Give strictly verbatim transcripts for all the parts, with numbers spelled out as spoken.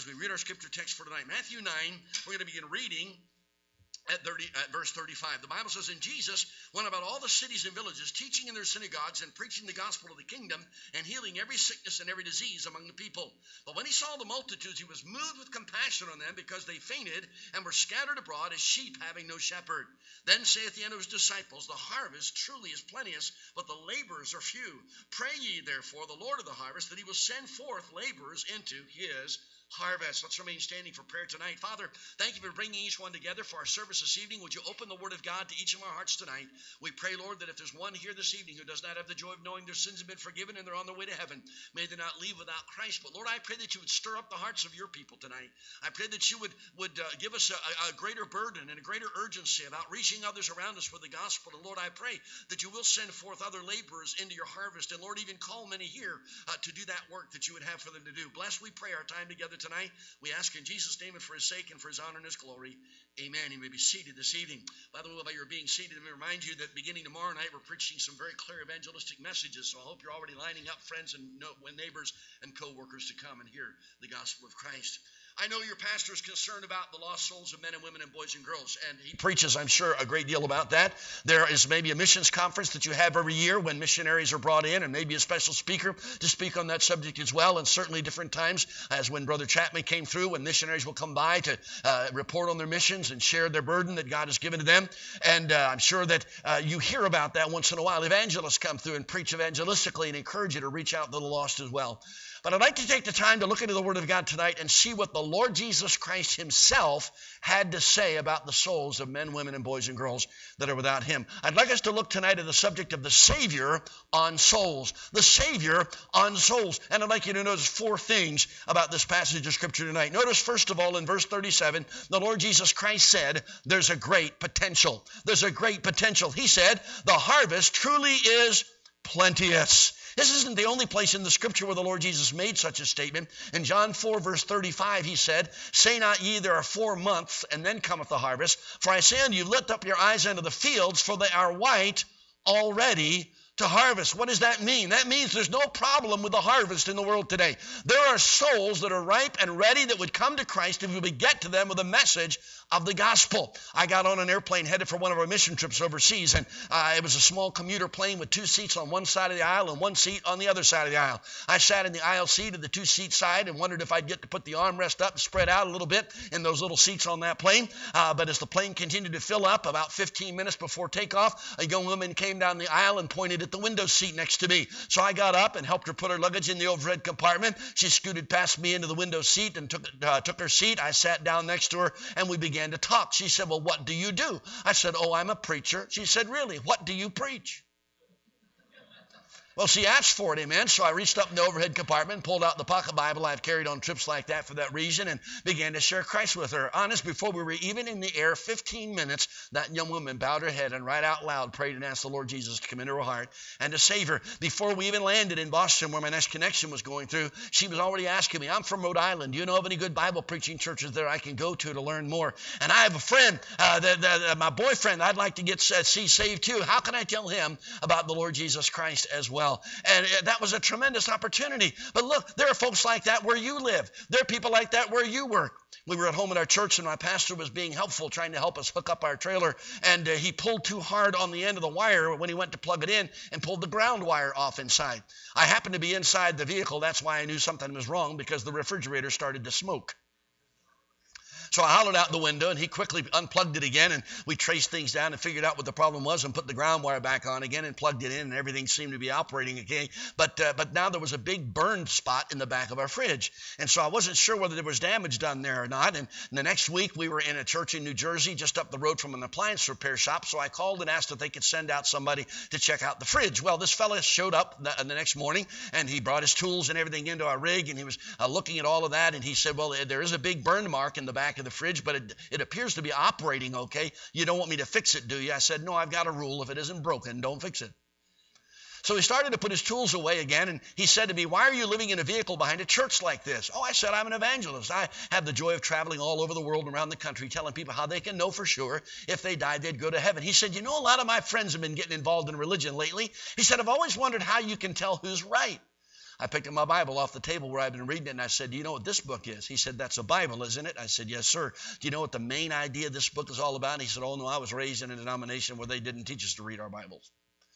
As we read our scripture text for tonight, Matthew nine, we're going to begin reading at, thirty, at verse thirty-five. The Bible says, and Jesus went about all the cities and villages, teaching in their synagogues and preaching the gospel of the kingdom and healing every sickness and every disease among the people. But when he saw the multitudes, he was moved with compassion on them because they fainted and were scattered abroad as sheep having no shepherd. Then saith he unto his disciples, the harvest truly is plenteous, but the laborers are few. Pray ye therefore the Lord of the harvest that he will send forth laborers into his harvest. Let's remain standing for prayer tonight. Father, thank you for bringing each one together for our service this evening. Would you open the word of God to each of our hearts tonight? We pray, Lord, that if there's one here this evening who does not have the joy of knowing their sins have been forgiven and they're on their way to heaven, may they not leave without Christ. But Lord, I pray that you would stir up the hearts of your people tonight. I pray that you would, would uh, give us a, a greater burden and a greater urgency about reaching others around us with the gospel. And Lord, I pray that you will send forth other laborers into your harvest. And Lord, even call many here uh, to do that work that you would have for them to do. Bless, we pray, our time together tonight. We ask in Jesus' name and for his sake and for his honor and his glory. Amen. You may be seated this evening. By the way, while you're being seated, let me remind you that beginning tomorrow night, we're preaching some very clear evangelistic messages. So I hope you're already lining up friends and neighbors and co-workers to come and hear the gospel of Christ. I know your pastor is concerned about the lost souls of men and women and boys and girls, and he preaches, I'm sure, a great deal about that. There is maybe a missions conference that you have every year when missionaries are brought in, and maybe a special speaker to speak on that subject as well, and certainly different times, as when Brother Chapman came through, when missionaries will come by to uh, report on their missions and share their burden that God has given to them. And uh, I'm sure that uh, you hear about that once in a while. Evangelists come through and preach evangelistically and encourage you to reach out to the lost as well. But I'd like to take the time to look into the Word of God tonight and see what the Lord Jesus Christ himself had to say about the souls of men, women, and boys and girls that are without him. I'd like us to look tonight at the subject of the Savior on souls. The Savior on souls. And I'd like you to notice four things about this passage of Scripture tonight. Notice, first of all, in verse thirty-seven, the Lord Jesus Christ said, there's a great potential. There's a great potential. He said, the harvest truly is plenteous. This isn't the only place in the Scripture where the Lord Jesus made such a statement. In John four, verse thirty-five, he said, say not ye, there are four months, and then cometh the harvest. For I say unto you, lift up your eyes unto the fields, for they are white already to harvest. What does that mean? That means there's no problem with the harvest in the world today. There are souls that are ripe and ready that would come to Christ if we would get to them with a message of the gospel. I got on an airplane headed for one of our mission trips overseas, and uh, it was a small commuter plane with two seats on one side of the aisle and one seat on the other side of the aisle. I sat in the aisle seat of the two-seat side and wondered if I'd get to put the armrest up and spread out a little bit in those little seats on that plane. Uh, but as the plane continued to fill up, about fifteen minutes before takeoff, a young woman came down the aisle and pointed at the window seat next to me. So I got up and helped her put her luggage in the overhead compartment. She scooted past me into the window seat and took, uh, took her seat. I sat down next to her, and we began to talk. She said, well, what do you do? I said, oh, I'm a preacher. She said, really? What do you preach? Well, she asked for it, amen. So I reached up in the overhead compartment, pulled out the pocket Bible I've carried on trips like that for that reason, and began to share Christ with her. Honest, before we were even in the air, fifteen minutes, that young woman bowed her head and right out loud prayed and asked the Lord Jesus to come into her heart and to save her. Before we even landed in Boston, where my next connection was going through, she was already asking me, I'm from Rhode Island. Do you know of any good Bible preaching churches there I can go to to learn more? And I have a friend, uh, that, that, uh, my boyfriend, I'd like to get uh, see saved too. How can I tell him about the Lord Jesus Christ as well? And that was a tremendous opportunity. But look, there are folks like that where you live. There are people like that where you work. We were at home at our church, and my pastor was being helpful, trying to help us hook up our trailer. And uh, he pulled too hard on the end of the wire when he went to plug it in and pulled the ground wire off inside. I happened to be inside the vehicle. That's why I knew something was wrong, because the refrigerator started to smoke. So I hollered out the window, and he quickly unplugged it again, and we traced things down and figured out what the problem was and put the ground wire back on again and plugged it in, and everything seemed to be operating again. But uh, but now there was a big burned spot in the back of our fridge, and so I wasn't sure whether there was damage done there or not. And the next week, we were in a church in New Jersey, just up the road from an appliance repair shop, so I called and asked if they could send out somebody to check out the fridge. Well, this fella showed up the, the next morning, and he brought his tools and everything into our rig, and he was uh, looking at all of that, and he said, well, there is a big burn mark in the back of the fridge, but it, it appears to be operating okay. You don't want me to fix it, do you? I said, no, I've got a rule. If it isn't broken, don't fix it. So he started to put his tools away again, and he said to me, why are you living in a vehicle behind a church like this? Oh, I said, I'm an evangelist. I have the joy of traveling all over the world and around the country, telling people how they can know for sure if they died, they'd go to heaven. He said, you know, a lot of my friends have been getting involved in religion lately. He said, I've always wondered how you can tell who's right. I picked up my Bible off the table where I've been reading it, and I said, do you know what this book is? He said, that's a Bible, isn't it? I said, yes, sir. Do you know what the main idea of this book is all about? And he said, oh, no, I was raised in a denomination where they didn't teach us to read our Bibles.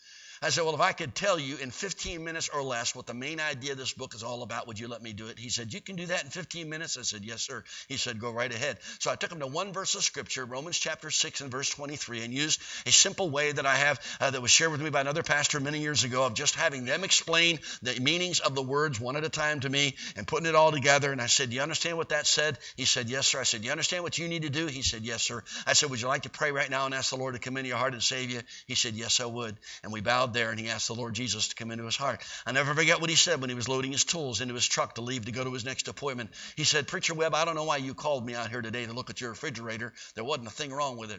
I said, well, if I could tell you in fifteen minutes or less what the main idea of this book is all about, would you let me do it? He said, you can do that in fifteen minutes? I said, yes, sir. He said, go right ahead. So I took him to one verse of Scripture, Romans chapter six and verse twenty-three, and used a simple way that I have uh, that was shared with me by another pastor many years ago of just having them explain the meanings of the words one at a time to me and putting it all together. And I said, do you understand what that said? He said, yes, sir. I said, do you understand what you need to do? He said, yes, sir. I said, would you like to pray right now and ask the Lord to come into your heart and save you? He said, yes, I would. And we bowed there, and he asked the Lord Jesus to come into his heart. I never forget what he said when he was loading his tools into his truck to leave to go to his next appointment. He said, Preacher Webb, I don't know why you called me out here today to look at your refrigerator. There wasn't a thing wrong with it.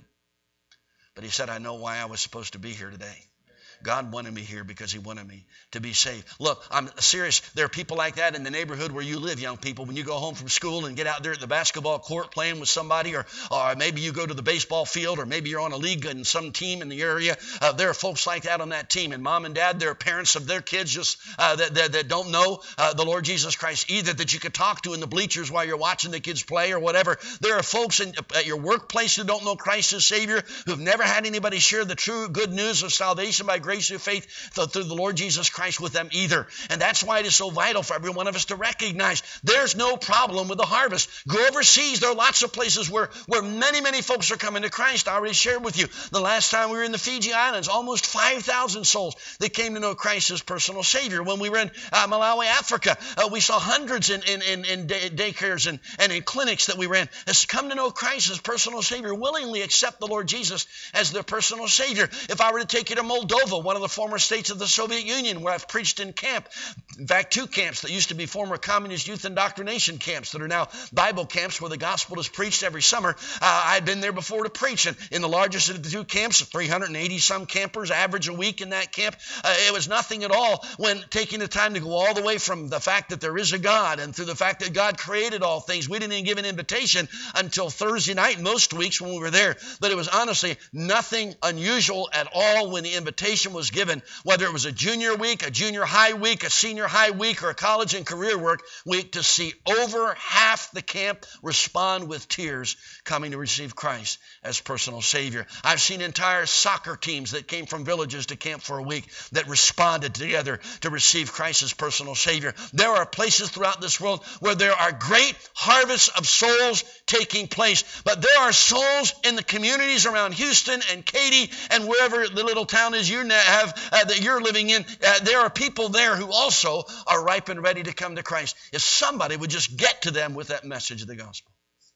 But he said, I know why I was supposed to be here today. God wanted me here because he wanted me to be saved. Look, I'm serious. There are people like that in the neighborhood where you live, young people. When you go home from school and get out there at the basketball court playing with somebody, or, or maybe you go to the baseball field, or maybe you're on a league and some team in the area. Uh, there are folks like that on that team. And mom and dad, there are parents of their kids just uh, that, that, that don't know uh, the Lord Jesus Christ either, that you could talk to in the bleachers while you're watching the kids play or whatever. There are folks in, at your workplace who don't know Christ as Savior, who've never had anybody share the true good news of salvation by grace through faith through the Lord Jesus Christ with them either. And that's why it is so vital for every one of us to recognize there's no problem with the harvest. Go overseas. There are lots of places where, where many, many folks are coming to Christ. I already shared with you the last time we were in the Fiji Islands, almost five thousand souls that came to know Christ as personal Savior. When we were in uh, Malawi, Africa, uh, we saw hundreds in, in, in, in day, daycares and, and in clinics that we ran has come to know Christ as personal Savior, willingly accept the Lord Jesus as their personal Savior. If I were to take you to Moldova, one of the former states of the Soviet Union, where I've preached in camp, in fact, two camps that used to be former communist youth indoctrination camps that are now Bible camps where the gospel is preached every summer. Uh, I'd been there before to preach, and in the largest of the two camps, three hundred eighty some campers average a week in that camp. Uh, it was nothing at all when taking the time to go all the way from the fact that there is a God and through the fact that God created all things. We didn't even give an invitation until Thursday night most weeks when we were there, but it was honestly nothing unusual at all when the invitation was given, whether it was a junior week, a junior high week, a senior high week, or a college and career work week, to see over half the camp respond with tears coming to receive Christ as personal Savior. I've seen entire soccer teams that came from villages to camp for a week that responded together to receive Christ as personal Savior. There are places throughout this world where there are great harvests of souls taking place, but there are souls in the communities around Houston and Katy and wherever the little town is you have uh, that you're living in. Uh, there are people there who also are ripe and ready to come to Christ if somebody would just get to them with that message of the gospel.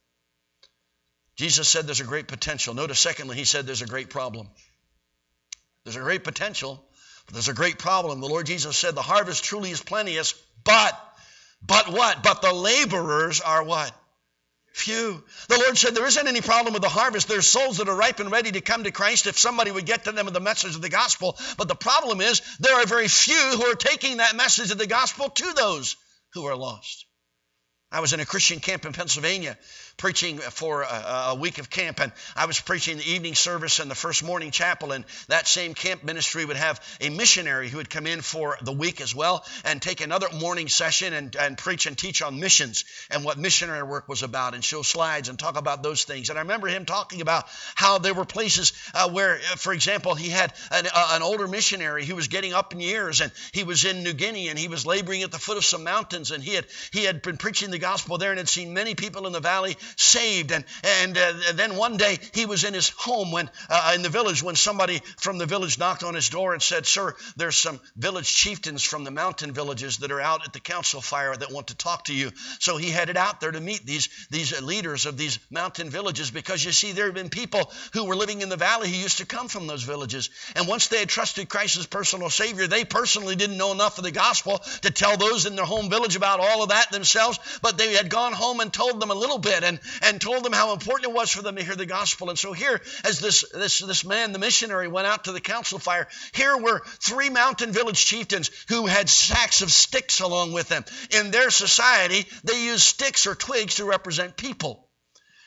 Jesus said there's a great potential. Notice, secondly, he said there's a great problem. There's a great potential, but there's a great problem. The Lord Jesus said the harvest truly is plenteous, but, but what? But the laborers are what? Few. The Lord said there isn't any problem with the harvest. There's souls that are ripe and ready to come to Christ if somebody would get to them with the message of the gospel. But the problem is there are very few who are taking that message of the gospel to those who are lost. I was in a Christian camp in Pennsylvania preaching for a, a week of camp, and I was preaching the evening service and the first morning chapel, and that same camp ministry would have a missionary who would come in for the week as well and take another morning session and, and preach and teach on missions and what missionary work was about and show slides and talk about those things. And I remember him talking about how there were places uh, where, for example, he had an, uh, an older missionary who was getting up in years, and he was in New Guinea, and he was laboring at the foot of some mountains, and he had he had been preaching the gospel there and had seen many people in the valley saved. And and, uh, and then one day he was in his home when uh, in the village when somebody from the village knocked on his door and said, "Sir, there's some village chieftains from the mountain villages that are out at the council fire that want to talk to you." So he headed out there to meet these these leaders of these mountain villages, because you see, there have been people who were living in the valley who used to come from those villages, and once they had trusted Christ as personal Savior, they personally didn't know enough of the gospel to tell those in their home village about all of that themselves, but they had gone home and told them a little bit and, and told them how important it was for them to hear the gospel. And so here, as this, this, this man, the missionary, went out to the council fire, here were three mountain village chieftains who had sacks of sticks along with them. In their society, they used sticks or twigs to represent people.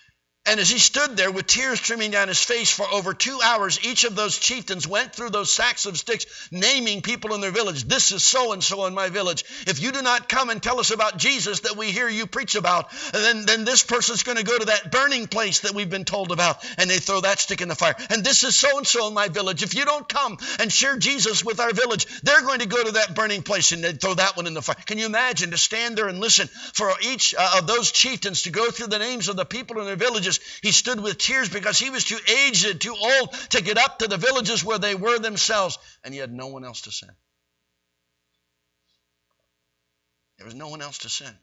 And as he stood there with tears streaming down his face for over two hours, each of those chieftains went through those sacks of sticks, naming people in their village. This is so-and-so in my village. If you do not come and tell us about Jesus that we hear you preach about, then, then this person's going to go to that burning place that we've been told about. And they throw that stick in the fire. And this is so-and-so in my village. If you don't come and share Jesus with our village, they're going to go to that burning place and they throw that one in the fire. Can you imagine to stand there and listen for each uh, of those chieftains to go through the names of the people in their villages? He stood with tears because he was too aged, too old to get up to the villages where they were themselves, and he had no one else to send. There was no one else to send.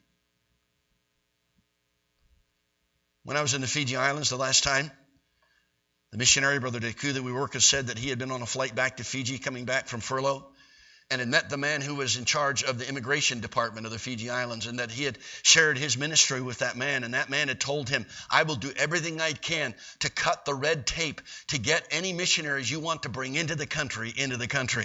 When I was in the Fiji Islands the last time, the missionary, Brother Deku, that we work with, said that he had been on a flight back to Fiji, coming back from furlough, and had met the man who was in charge of the immigration department of the Fiji Islands, and that he had shared his ministry with that man, and that man had told him, I will do everything I can to cut the red tape to get any missionaries you want to bring into the country, into the country.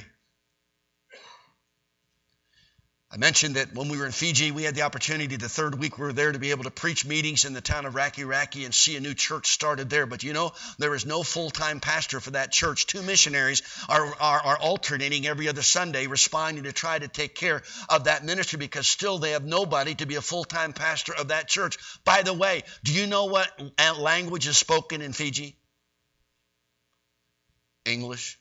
I mentioned that when we were in Fiji, we had the opportunity the third week we were there to be able to preach meetings in the town of Raki Raki and see a new church started there. But you know, there is no full-time pastor for that church. Two missionaries are, are, are alternating every other Sunday, responding to try to take care of that ministry because still they have nobody to be a full-time pastor of that church. By the way, do you know what language is spoken in Fiji? English.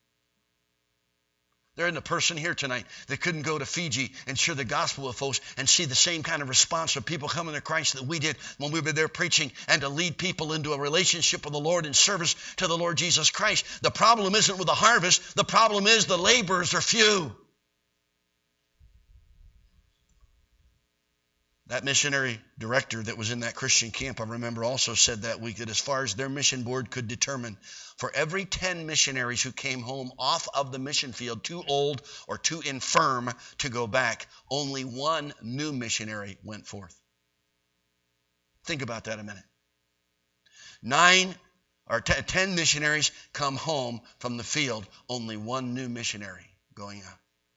There isn't a person here tonight that couldn't go to Fiji and share the gospel with folks and see the same kind of response of people coming to Christ that we did when we were there preaching, and to lead people into a relationship with the Lord and service to the Lord Jesus Christ. The problem isn't with the harvest. The problem is the laborers are few. That missionary director that was in that Christian camp, I remember, also said that week that as far as their mission board could determine, for every ten missionaries who came home off of the mission field, too old or too infirm to go back, only one new missionary went forth. Think about that a minute. Nine or t- ten missionaries come home from the field, only one new missionary going out.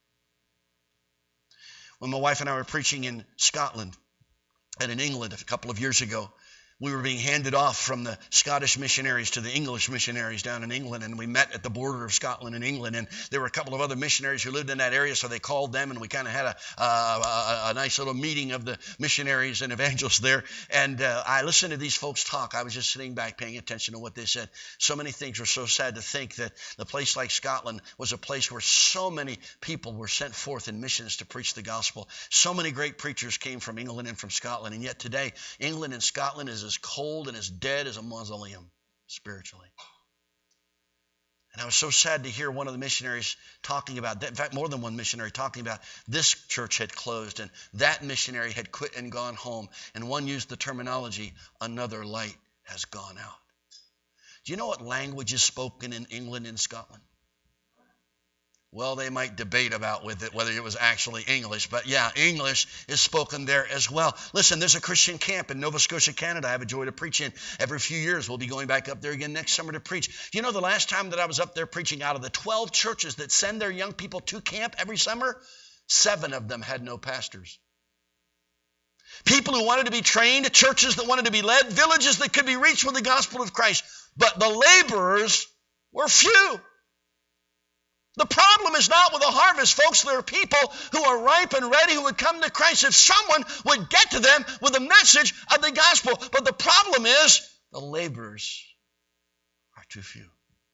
When my wife and I were preaching in Scotland and in England a couple of years ago, we were being handed off from the Scottish missionaries to the English missionaries down in England, and we met at the border of Scotland and England, and there were a couple of other missionaries who lived in that area, so they called them, and we kind of had a, uh, a, a nice little meeting of the missionaries and evangelists there, and uh, I listened to these folks talk. I was just sitting back paying attention to what they said. So many things were so sad to think that a place like Scotland was a place where so many people were sent forth in missions to preach the gospel. So many great preachers came from England and from Scotland, and yet today, England and Scotland is as cold and as dead as a mausoleum spiritually. And I was so sad to hear one of the missionaries talking about that. In fact, more than one missionary talking about this church had closed and that missionary had quit and gone home. And one used the terminology, another light has gone out. Do you know what language is spoken in England and Scotland? Well, they might debate about with it whether it was actually English, but yeah, English is spoken there as well. Listen, there's a Christian camp in Nova Scotia, Canada. I have a joy to preach in every few years. We'll be going back up there again next summer to preach. You know, the last time that I was up there preaching, out of the twelve churches that send their young people to camp every summer, seven of them had no pastors. People who wanted to be trained, churches that wanted to be led, villages that could be reached with the gospel of Christ, but the laborers were few. The problem is not with the harvest, folks. There are people who are ripe and ready who would come to Christ if someone would get to them with the message of the gospel. But the problem is the laborers are too few.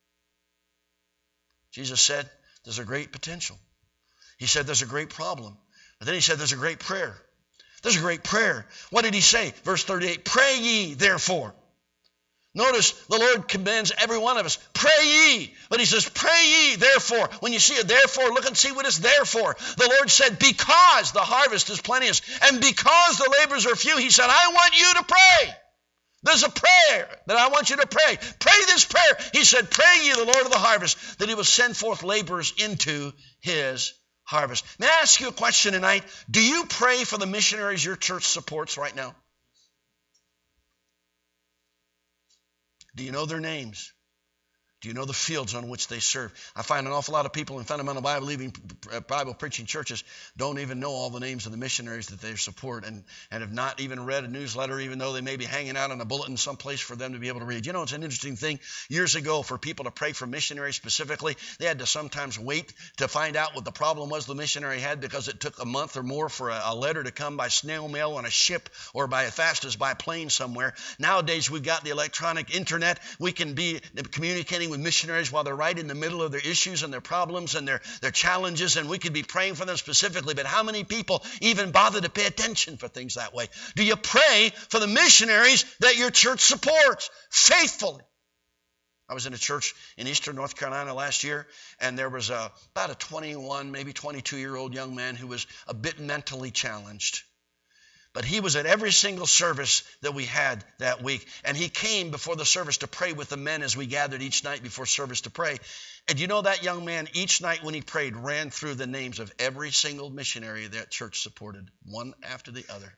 Jesus said there's a great potential. He said there's a great problem. But then he said there's a great prayer. There's a great prayer. What did he say? Verse thirty-eight, pray ye therefore. Notice the Lord commands every one of us, pray ye. But he says, pray ye therefore. When you see a therefore, look and see what it's there for. The Lord said, because the harvest is plenteous and because the laborers are few, he said, I want you to pray. There's a prayer that I want you to pray. Pray this prayer. He said, pray ye the Lord of the harvest, that he will send forth laborers into his harvest. May I ask you a question tonight? Do you pray for the missionaries your church supports right now? Do you know their names? Do you know the fields on which they serve? I find an awful lot of people in fundamental Bible believing, Bible preaching churches don't even know all the names of the missionaries that they support and, and have not even read a newsletter, even though they may be hanging out on a bulletin someplace for them to be able to read. You know, it's an interesting thing. Years ago, for people to pray for missionaries specifically, they had to sometimes wait to find out what the problem was the missionary had, because it took a month or more for a, a letter to come by snail mail on a ship or by as fast as by plane somewhere. Nowadays, we've got the electronic internet. We can be communicating with missionaries while they're right in the middle of their issues and their problems and their, their challenges, and we could be praying for them specifically. But how many people even bother to pay attention for things that way? Do you pray for the missionaries that your church supports faithfully? I was in a church in eastern North Carolina last year, and there was a, about a twenty-one, maybe twenty-two-year-old young man who was a bit mentally challenged. But he was at every single service that we had that week. And he came before the service to pray with the men as we gathered each night before service to pray. And you know, that young man, each night when he prayed, ran through the names of every single missionary that church supported, one after the other.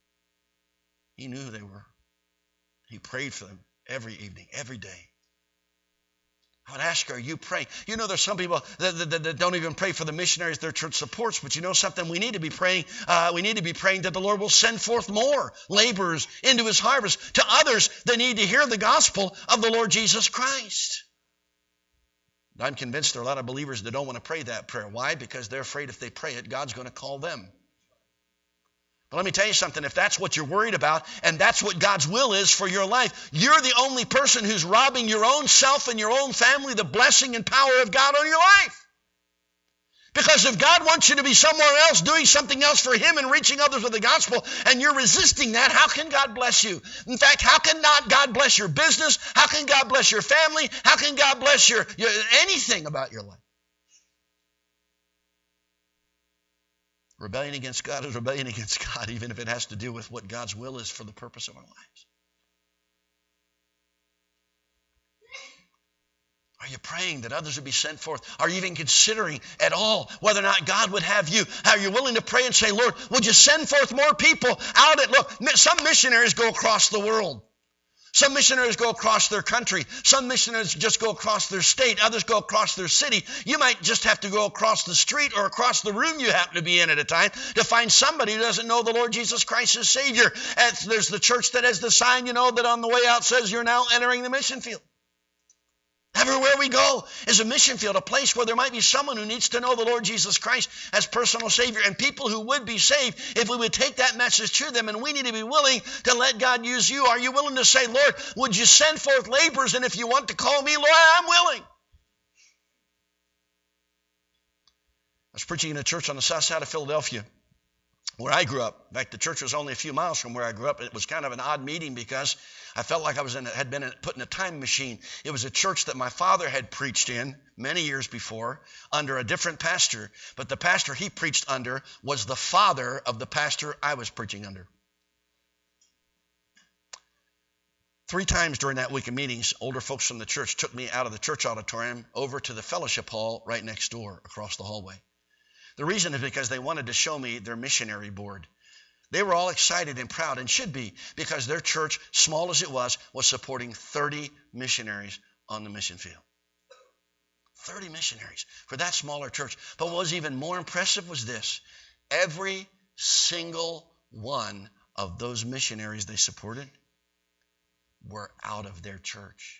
He knew who they were. He prayed for them every evening, every day. I would ask her, are you praying? You know, there's some people that, that, that don't even pray for the missionaries their church supports, but you know something? We need to be praying. Uh, we need to be praying that the Lord will send forth more laborers into his harvest to others that need to hear the gospel of the Lord Jesus Christ. I'm convinced there are a lot of believers that don't want to pray that prayer. Why? Because they're afraid if they pray it, God's going to call them. But let me tell you something, if that's what you're worried about and that's what God's will is for your life, you're the only person who's robbing your own self and your own family the blessing and power of God on your life. Because if God wants you to be somewhere else, doing something else for him and reaching others with the gospel, and you're resisting that, how can God bless you? In fact, how can not God bless your business? How can God bless your family? How can God bless your, your anything about your life? Rebellion against God is rebellion against God, even if it has to do with what God's will is for the purpose of our lives. Are you praying that others would be sent forth? Are you even considering at all whether or not God would have you? Are you willing to pray and say, Lord, would you send forth more people out at, look, some missionaries go across the world. Some missionaries go across their country. Some missionaries just go across their state. Others go across their city. You might just have to go across the street or across the room you happen to be in at a time to find somebody who doesn't know the Lord Jesus Christ as Savior. And there's the church that has the sign, you know, that on the way out says you're now entering the mission field. Everywhere we go is a mission field, a place where there might be someone who needs to know the Lord Jesus Christ as personal Savior, and people who would be saved if we would take that message to them, and we need to be willing to let God use you. Are you willing to say, Lord, would you send forth laborers, and if you want to call me, Lord, I'm willing. I was preaching in a church on the south side of Philadelphia where I grew up. In fact, the church was only a few miles from where I grew up. It was kind of an odd meeting because I felt like I was in, had been put in a time machine. It was a church that my father had preached in many years before under a different pastor, but the pastor he preached under was the father of the pastor I was preaching under. Three times during that week of meetings, older folks from the church took me out of the church auditorium over to the fellowship hall right next door across the hallway. The reason is because they wanted to show me their missionary board. They were all excited and proud, and should be, because their church, small as it was, was supporting thirty missionaries on the mission field. thirty missionaries for that smaller church. But what was even more impressive was this. Every single one of those missionaries they supported were out of their church.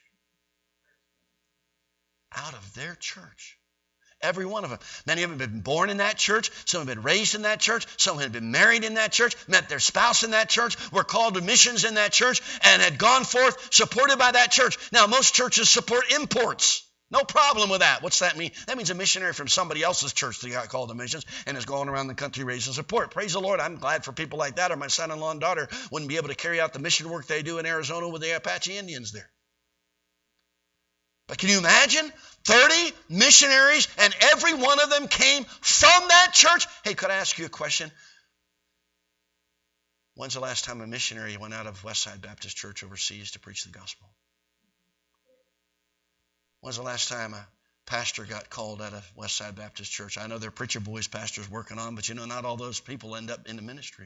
Out of their church. Every one of them. Many of them had been born in that church. Some had been raised in that church. Some had been married in that church, met their spouse in that church, were called to missions in that church, and had gone forth supported by that church. Now, most churches support imports. No problem with that. What's that mean? That means a missionary from somebody else's church that got called to missions and is going around the country raising support. Praise the Lord. I'm glad for people like that, or my son-in-law and daughter wouldn't be able to carry out the mission work they do in Arizona with the Apache Indians there. But can you imagine? thirty missionaries, and every one of them came from that church. Hey, could I ask you a question? When's the last time a missionary went out of Westside Baptist Church overseas to preach the gospel? When's the last time a pastor got called out of Westside Baptist Church? I know there are preacher boys pastors working on, but you know, not all those people end up in the ministry.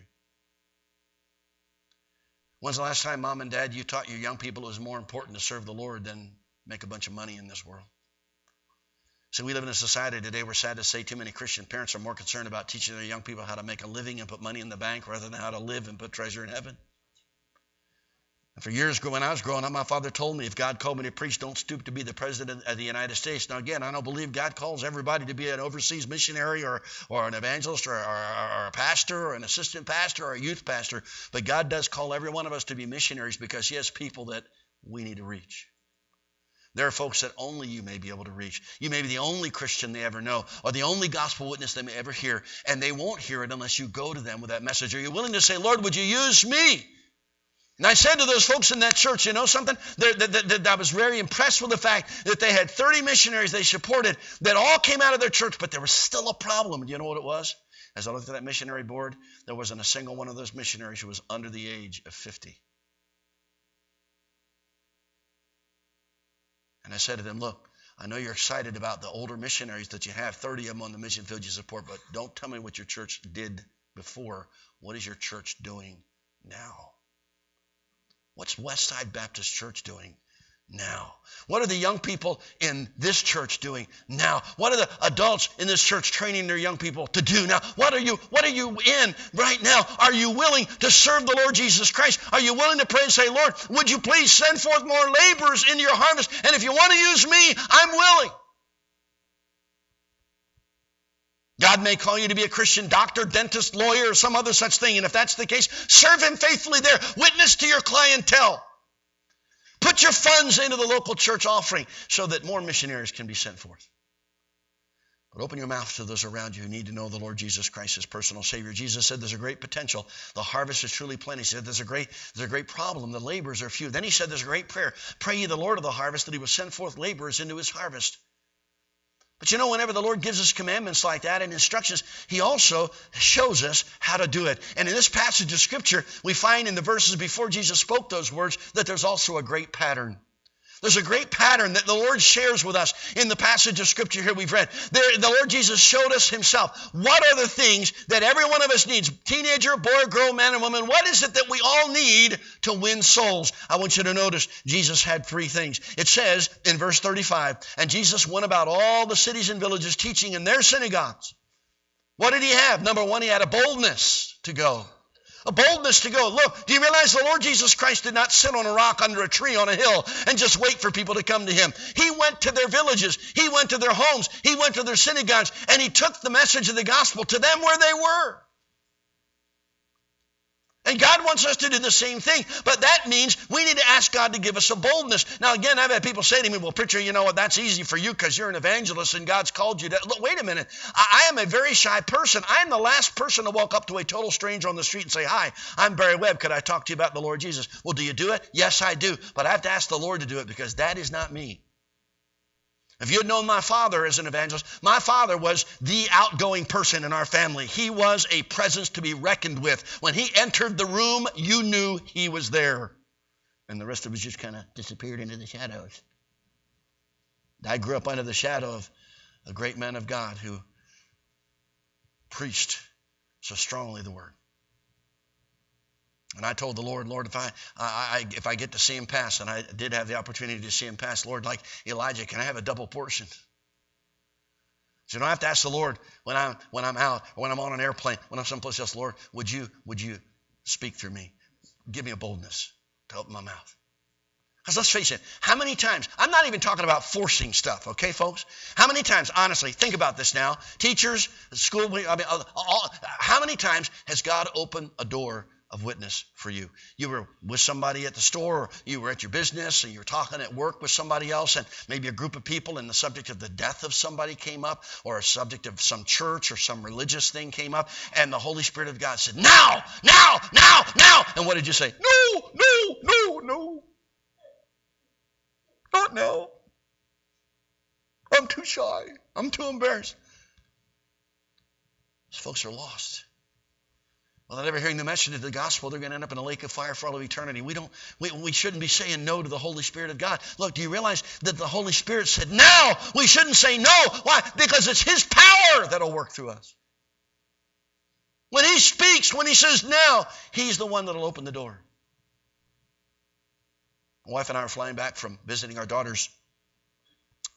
When's the last time, Mom and Dad, you taught your young people it was more important to serve the Lord than make a bunch of money in this world. So we live in a society today where, sad to say, too many Christian parents are more concerned about teaching their young people how to make a living and put money in the bank rather than how to live and put treasure in heaven. And for years when I was growing up, my father told me, if God called me to preach, don't stoop to be the president of the United States. Now, again, I don't believe God calls everybody to be an overseas missionary or, or an evangelist or, or, or a pastor or an assistant pastor or a youth pastor. But God does call every one of us to be missionaries because he has people that we need to reach. There are folks that only you may be able to reach. You may be the only Christian they ever know or the only gospel witness they may ever hear, and they won't hear it unless you go to them with that message. Are you willing to say, Lord, would you use me? And I said to those folks in that church, you know something? That, that, that, that I was very impressed with the fact that they had thirty missionaries they supported that all came out of their church, but there was still a problem. Do you know what it was? As I looked at that missionary board, there wasn't a single one of those missionaries who was under the age of fifty. And I said to them, look, I know you're excited about the older missionaries that you have, thirty of them on the mission field you support, but don't tell me what your church did before. What is your church doing now? What's Westside Baptist Church doing now? What are the young people in this church doing now? What are the adults in this church training their young people to do now? What are you, what are you in right now? Are you willing to serve the Lord Jesus Christ? Are you willing to pray and say, Lord, would you please send forth more laborers into your harvest? And if you want to use me, I'm willing. God may call you to be a Christian doctor, dentist, lawyer, or some other such thing. And if that's the case, serve him faithfully there. Witness to your clientele. Put your funds into the local church offering so that more missionaries can be sent forth. But open your mouth to those around you who need to know the Lord Jesus Christ as personal Savior. Jesus said there's a great potential. The harvest is truly plenty. He said there's a great, there's a great problem. The laborers are few. Then he said there's a great prayer. Pray ye the Lord of the harvest that he will send forth laborers into his harvest. But you know, whenever the Lord gives us commandments like that and instructions, he also shows us how to do it. And in this passage of Scripture, we find in the verses before Jesus spoke those words that there's also a great pattern. There's a great pattern that the Lord shares with us in the passage of Scripture here we've read. There, the Lord Jesus showed us himself. What are the things that every one of us needs? Teenager, boy, girl, man, and woman. What is it that we all need to win souls? I want you to notice Jesus had three things. It says in verse thirty-five, and Jesus went about all the cities and villages teaching in their synagogues. What did he have? Number one, he had a boldness to go. A boldness to go. Look, do you realize the Lord Jesus Christ did not sit on a rock under a tree on a hill and just wait for people to come to him? He went to their villages. He went to their homes. He went to their synagogues, and he took the message of the gospel to them where they were. And God wants us to do the same thing. But that means we need to ask God to give us a boldness. Now, again, I've had people say to me, well, preacher, you know what, that's easy for you because you're an evangelist and God's called you to... Look, wait a minute. I, I am a very shy person. I am the last person to walk up to a total stranger on the street and say, hi, I'm Barry Webb. Could I talk to you about the Lord Jesus? Well, do you do it? Yes, I do. But I have to ask the Lord to do it because that is not me. If you had known my father as an evangelist, my father was the outgoing person in our family. He was a presence to be reckoned with. When he entered the room, you knew he was there. And the rest of us just kind of disappeared into the shadows. I grew up under the shadow of a great man of God who preached so strongly the word. And I told the Lord, Lord, if I, I, I if I get to see him pass, and I did have the opportunity to see him pass, Lord, like Elijah, can I have a double portion? So you don't have to ask the Lord when I'm when I'm out or when I'm on an airplane, when I'm someplace else, Lord, would you would you speak through me? Give me a boldness to open my mouth. Because let's face it, how many times, I'm not even talking about forcing stuff, okay, folks? How many times, honestly, think about this now, teachers, school, I mean, all, how many times has God opened a door of witness for you? You were with somebody at the store, or you were at your business, and you were talking at work with somebody else, and maybe a group of people, and the subject of the death of somebody came up, or a subject of some church or some religious thing came up, and the Holy Spirit of God said, now, now, now, now. And what did you say? No, no, no, no. Not now. I'm too shy. I'm too embarrassed. These folks are lost. Without ever hearing the message of the gospel, they're going to end up in a lake of fire for all of eternity. We don't. We, we shouldn't be saying no to the Holy Spirit of God. Look, do you realize that the Holy Spirit said now? We shouldn't say no. Why? Because it's his power that'll work through us. When he speaks, when he says now, he's the one that'll open the door. My wife and I are flying back from visiting our daughters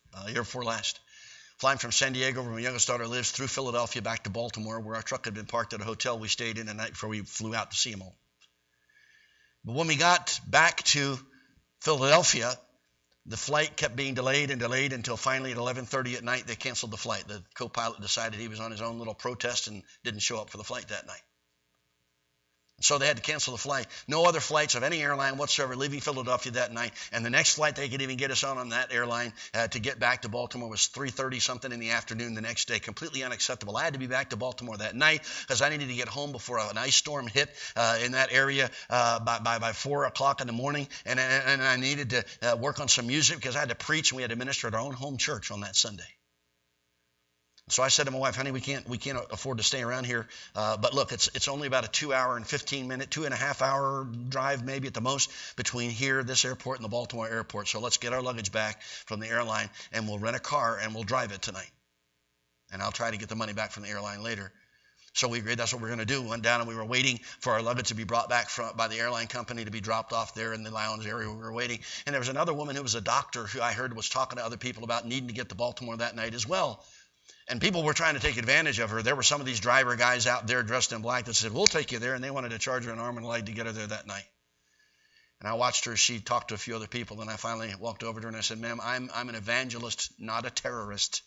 uh, year before last. Flying from San Diego, where my youngest daughter lives, through Philadelphia back to Baltimore, where our truck had been parked at a hotel we stayed in the night before we flew out to see them all. But when we got back to Philadelphia, the flight kept being delayed and delayed until finally at eleven thirty at night, they canceled the flight. The co-pilot decided he was on his own little protest and didn't show up for the flight that night. So they had to cancel the flight. No other flights of any airline whatsoever leaving Philadelphia that night. And the next flight they could even get us on on that airline uh, to get back to Baltimore was three thirty something in the afternoon the next day. Completely unacceptable. I had to be back to Baltimore that night because I needed to get home before an ice storm hit uh, in that area uh, by, by, by four o'clock in the morning. And, and, and I needed to uh, work on some music because I had to preach, and we had to minister at our own home church on that Sunday. So I said to my wife, honey, we can't we can't afford to stay around here. Uh, but look, it's it's only about a two hour and fifteen minute, two and a half hour drive maybe at the most between here, this airport, and the Baltimore airport. So let's get our luggage back from the airline, and we'll rent a car and we'll drive it tonight. And I'll try to get the money back from the airline later. So we agreed that's what we're going to do. We went down and we were waiting for our luggage to be brought back from, by the airline company to be dropped off there in the lounge area. We were waiting. And there was another woman who was a doctor who I heard was talking to other people about needing to get to Baltimore that night as well. And people were trying to take advantage of her. There were some of these driver guys out there dressed in black that said, we'll take you there. And they wanted to charge her an arm and a leg to get her there that night. And I watched her. She talked to a few other people. And I finally walked over to her and I said, ma'am, I'm, I'm an evangelist, not a terrorist.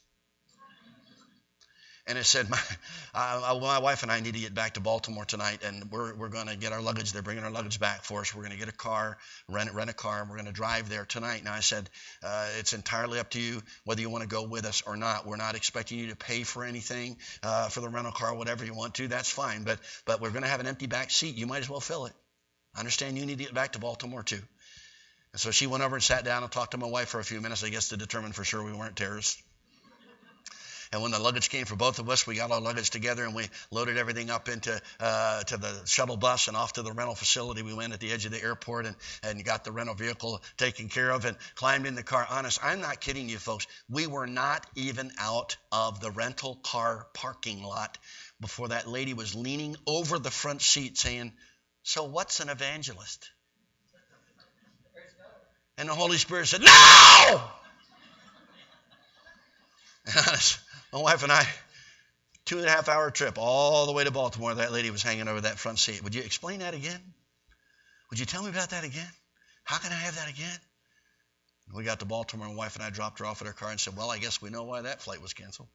And it said, my, uh, my wife and I need to get back to Baltimore tonight, and we're we're going to get our luggage. They're bringing our luggage back for us. We're going to get a car, rent rent a car, and we're going to drive there tonight. Now I said, uh, it's entirely up to you whether you want to go with us or not. We're not expecting you to pay for anything uh, for the rental car, whatever you want to. That's fine, but but we're going to have an empty back seat. You might as well fill it. I understand you need to get back to Baltimore too. And so she went over and sat down and talked to my wife for a few minutes, I guess, to determine for sure we weren't terrorists. And when the luggage came for both of us, we got our luggage together and we loaded everything up into uh, to the shuttle bus and off to the rental facility. We went at the edge of the airport and, and got the rental vehicle taken care of and climbed in the car. Honest, I'm not kidding you, folks. We were not even out of the rental car parking lot before that lady was leaning over the front seat saying, so what's an evangelist? And the Holy Spirit said, no! And honest, my wife and I, two and a half hour trip all the way to Baltimore, that lady was hanging over that front seat. Would you explain that again? Would you tell me about that again? How can I have that again? We got to Baltimore, my wife and I dropped her off at her car and said, well, I guess we know why that flight was canceled.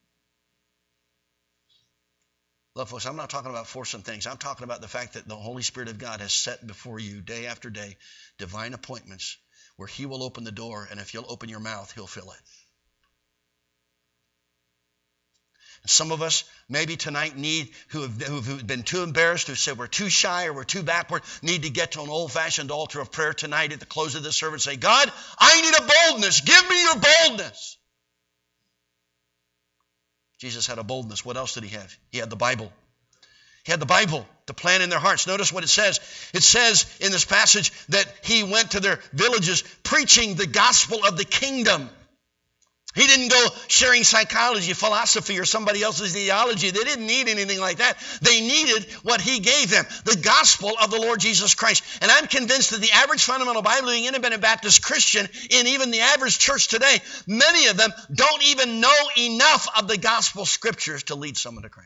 Look, folks, I'm not talking about forcing things. I'm talking about the fact that the Holy Spirit of God has set before you day after day divine appointments where he will open the door, and if you'll open your mouth, he'll fill it. Some of us maybe tonight need, who have, who have been too embarrassed, who said we're too shy or we're too backward, need to get to an old-fashioned altar of prayer tonight at the close of this service and say, God, I need a boldness. Give me your boldness. Jesus had a boldness. What else did he have? He had the Bible. He had the Bible to plant in their hearts. Notice what it says. It says in this passage that he went to their villages preaching the gospel of the kingdom. He didn't go sharing psychology, philosophy, or somebody else's ideology. They didn't need anything like that. They needed what he gave them, the gospel of the Lord Jesus Christ. And I'm convinced that the average fundamental Bible-believing independent Baptist Christian in even the average church today, many of them don't even know enough of the gospel scriptures to lead someone to Christ.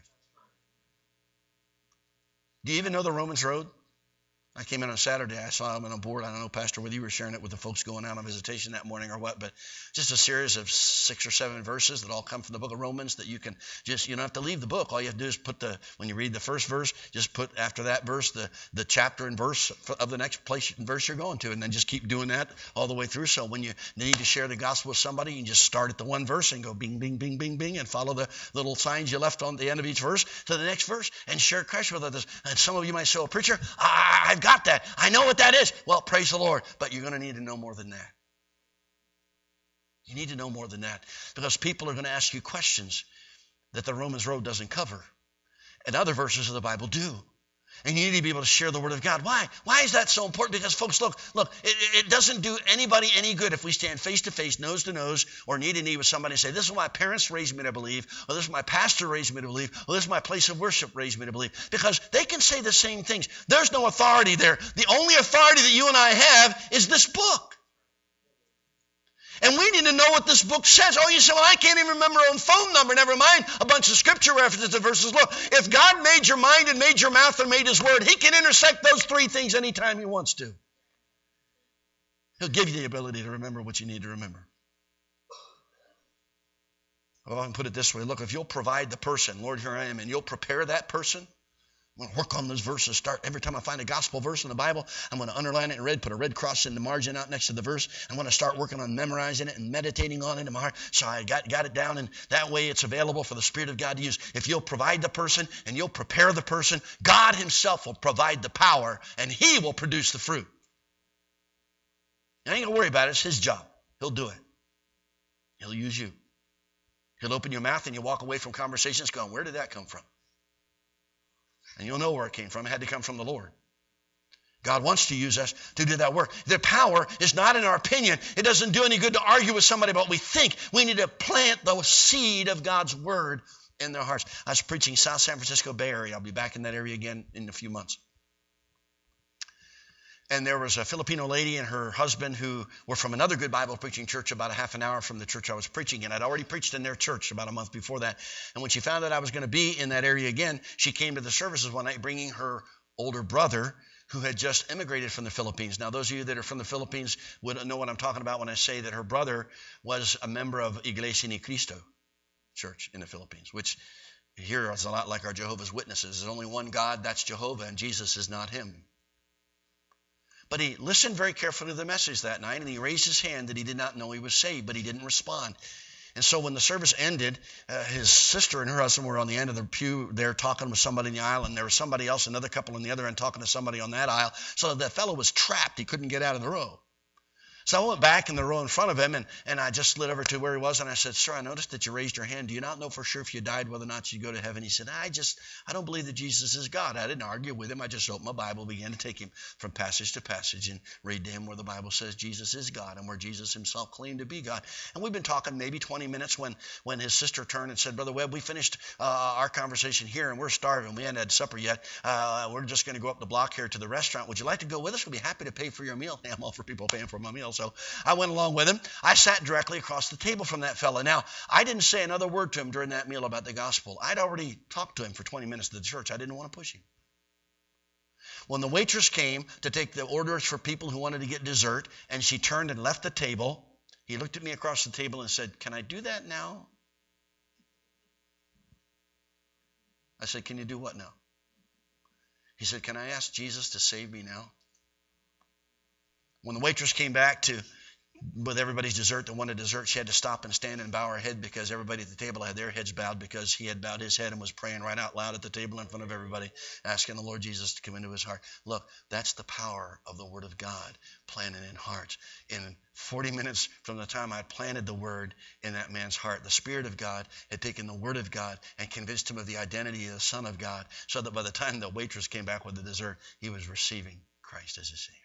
Do you even know the Romans Road? I came in on Saturday. I saw him on a board. I don't know, Pastor, whether you were sharing it with the folks going out on visitation that morning or what, but just a series of six or seven verses that all come from the book of Romans that you can just, you don't have to leave the book. All you have to do is put the, when you read the first verse, just put after that verse the, the chapter and verse of the next place verse you're going to, and then just keep doing that all the way through. So when you need to share the gospel with somebody, you can just start at the one verse and go bing, bing, bing, bing, bing, and follow the little signs you left on the end of each verse to the next verse and share Christ with others. And some of you might say, oh, preacher, I, I've got that. I know what that is. Well, praise the Lord. But you're going to need to know more than that. You need to know more than that. Because people are going to ask you questions that the Romans Road doesn't cover. And other verses of the Bible do. And you need to be able to share the Word of God. Why? Why is that so important? Because, folks, look, look, it, it doesn't do anybody any good if we stand face to face, nose to nose, or knee to knee with somebody and say, this is what my parents raised me to believe, or this is what my pastor raised me to believe, or this is my place of worship raised me to believe. Because they can say the same things. There's no authority there. The only authority that you and I have is this book. And we need to know what this book says. Oh, you say, well, I can't even remember my own phone number. Never mind a bunch of scripture references and verses. Look, if God made your mind and made your mouth and made his word, he can intersect those three things anytime he wants to. He'll give you the ability to remember what you need to remember. Well, I can put it this way. Look, if you'll provide the person, Lord, here I am, and you'll prepare that person, I'm going to work on those verses. Start every time I find a gospel verse in the Bible, I'm going to underline it in red, put a red cross in the margin out next to the verse. I'm going to start working on memorizing it and meditating on it in my heart. So I got, got it down, and that way it's available for the Spirit of God to use. If you'll provide the person and you'll prepare the person, God himself will provide the power, and he will produce the fruit. You ain't going to worry about it. It's his job. He'll do it. He'll use you. He'll open your mouth, and you walk away from conversations going, where did that come from? And you'll know where it came from. It had to come from the Lord. God wants to use us to do that work. The power is not in our opinion. It doesn't do any good to argue with somebody about what we think. We need to plant the seed of God's word in their hearts. I was preaching South San Francisco Bay Area. I'll be back in that area again in a few months. And there was a Filipino lady and her husband who were from another good Bible preaching church about a half an hour from the church I was preaching in. I'd already preached in their church about a month before that. And when she found out I was going to be in that area again, she came to the services one night bringing her older brother who had just immigrated from the Philippines. Now, those of you that are from the Philippines would know what I'm talking about when I say that her brother was a member of Iglesia Ni Cristo church in the Philippines, which here is a lot like our Jehovah's Witnesses. There's only one God, that's Jehovah, and Jesus is not him. But he listened very carefully to the message that night, and he raised his hand that he did not know he was saved, but he didn't respond. And so when the service ended, uh, his sister and her husband were on the end of the pew there talking with somebody in the aisle, and there was somebody else, another couple on the other end talking to somebody on that aisle. So that fellow was trapped. He couldn't get out of the row. So I went back in the row in front of him, and, and I just slid over to where he was, and I said, sir, I noticed that you raised your hand. Do you not know for sure if you died whether or not you'd go to heaven? He said, I just, I don't believe that Jesus is God. I didn't argue with him. I just opened my Bible, began to take him from passage to passage, and read to him where the Bible says Jesus is God and where Jesus himself claimed to be God. And we've been talking maybe twenty minutes when, when his sister turned and said, Brother Webb, we finished uh, our conversation here, and we're starving. We hadn't had supper yet. Uh, we're just going to go up the block here to the restaurant. Would you like to go with us? We'll be happy to pay for your meal. I'm all for people paying for my meal, so I went along with him. I sat directly across the table from that fella. Now, I didn't say another word to him during that meal about the gospel. I'd already talked to him for twenty minutes at the church. I didn't want to push him. When the waitress came to take the orders for people who wanted to get dessert, and she turned and left the table, he looked at me across the table and said, can I do that now? I said, can you do what now? He said, can I ask Jesus to save me now? When the waitress came back to with everybody's dessert that wanted dessert, she had to stop and stand and bow her head because everybody at the table had their heads bowed because he had bowed his head and was praying right out loud at the table in front of everybody, asking the Lord Jesus to come into his heart. Look, that's the power of the Word of God planted in hearts. In forty minutes from the time I planted the Word in that man's heart, the Spirit of God had taken the Word of God and convinced him of the identity of the Son of God, so that by the time the waitress came back with the dessert, he was receiving Christ as his Savior.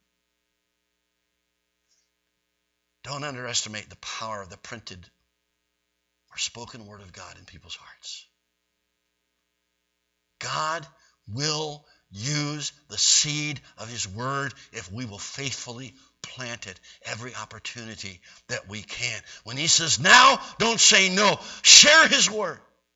Don't underestimate the power of the printed or spoken word of God in people's hearts. God will use the seed of his word if we will faithfully plant it every opportunity that we can. When he says now, don't say no. Share his word.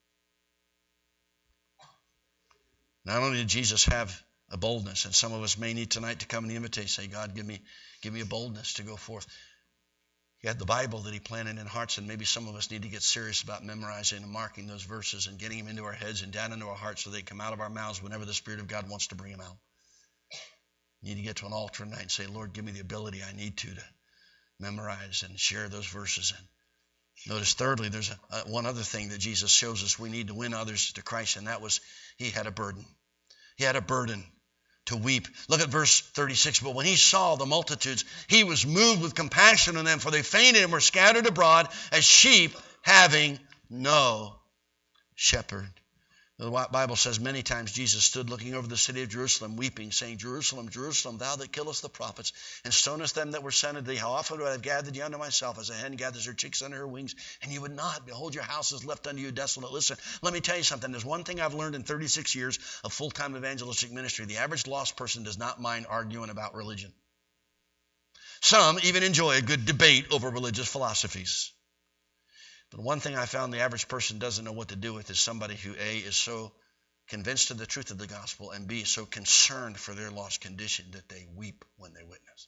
Not only did Jesus have a boldness, and some of us may need tonight to come and imitate, say, God, give me, give me a boldness to go forth. He had the Bible that he planted in hearts, and maybe some of us need to get serious about memorizing and marking those verses and getting them into our heads and down into our hearts so they come out of our mouths whenever the Spirit of God wants to bring them out. You need to get to an altar tonight and say, Lord, give me the ability I need to to memorize and share those verses. And notice thirdly, there's a, a, one other thing that Jesus shows us. We need to win others to Christ, and that was he had a burden. He had a burden to weep. Look at verse thirty-six. But when he saw the multitudes, he was moved with compassion on them, for they fainted and were scattered abroad as sheep having no shepherd. The Bible says many times Jesus stood looking over the city of Jerusalem, weeping, saying, Jerusalem, Jerusalem, thou that killest the prophets, and stonest them that were sent unto thee, how often would I have gathered you unto myself, as a hen gathers her chicks under her wings, and you would not. Behold, your house is left unto you desolate. Listen, let me tell you something. There's one thing I've learned in thirty-six years of full-time evangelistic ministry. The average lost person does not mind arguing about religion. Some even enjoy a good debate over religious philosophies. But one thing I found the average person doesn't know what to do with is somebody who, A, is so convinced of the truth of the gospel, and B, is so concerned for their lost condition that they weep when they witness.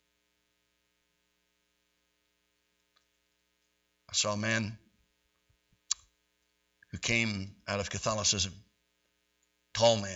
I saw a man who came out of Catholicism, tall man,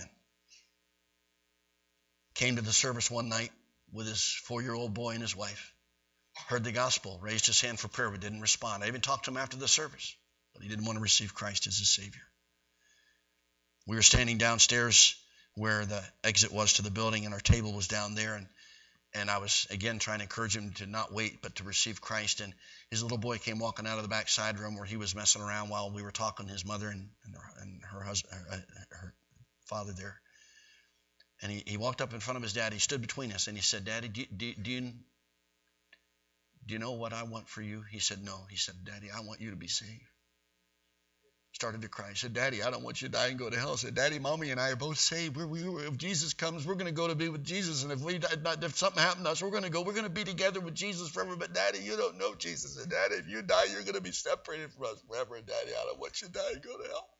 came to the service one night with his four-year-old boy and his wife, heard the gospel, raised his hand for prayer, but didn't respond. I even talked to him after the service, but he didn't want to receive Christ as his Savior. We were standing downstairs where the exit was to the building, and our table was down there, and And I was, again, trying to encourage him to not wait, but to receive Christ. And his little boy came walking out of the back side room where he was messing around while we were talking to his mother and, and, her, and her husband, her, her father there. And he, he walked up in front of his dad. He stood between us, and he said, Daddy, do, do, do, you, do you know what I want for you? He said, no. He said, Daddy, I want you to be saved. Started to cry. He said, Daddy, I don't want you to die and go to hell. I said, Daddy, Mommy, and I are both saved. We're, we, if Jesus comes, we're going to go to be with Jesus. And if we if something happened to us, we're going to go. We're going to be together with Jesus forever. But Daddy, you don't know Jesus. And Daddy, if you die, you're going to be separated from us forever. And Daddy, I don't want you to die and go to hell.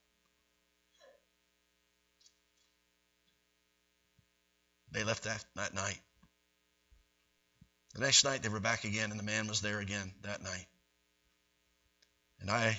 They left that, that night. The next night, they were back again, and the man was there again that night. And I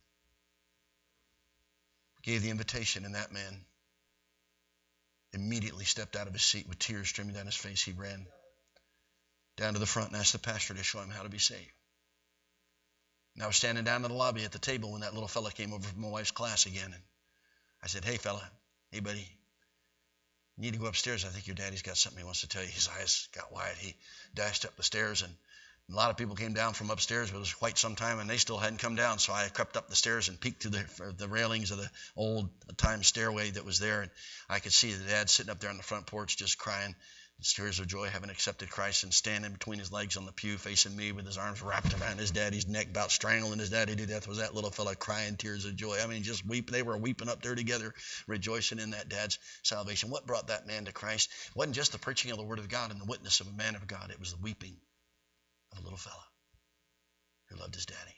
gave the invitation, and that man immediately stepped out of his seat with tears streaming down his face. He ran down to the front and asked the pastor to show him how to be saved. And I was standing down in the lobby at the table when that little fella came over from my wife's class again. And I said, hey, fella, hey, buddy, you need to go upstairs. I think your daddy's got something he wants to tell you. His eyes got wide. He dashed up the stairs, and a lot of people came down from upstairs, but it was quite some time, and they still hadn't come down. So I crept up the stairs and peeked through the, the railings of the old-time stairway that was there, and I could see the dad sitting up there on the front porch just crying, tears of joy, having accepted Christ, and standing between his legs on the pew facing me with his arms wrapped around his daddy's neck, about strangling his daddy to death. Was that little fella crying tears of joy? I mean, just weep. They were weeping up there together, rejoicing in that dad's salvation. What brought that man to Christ? It wasn't just the preaching of the Word of God and the witness of a man of God. It was the weeping of a little fella who loved his daddy.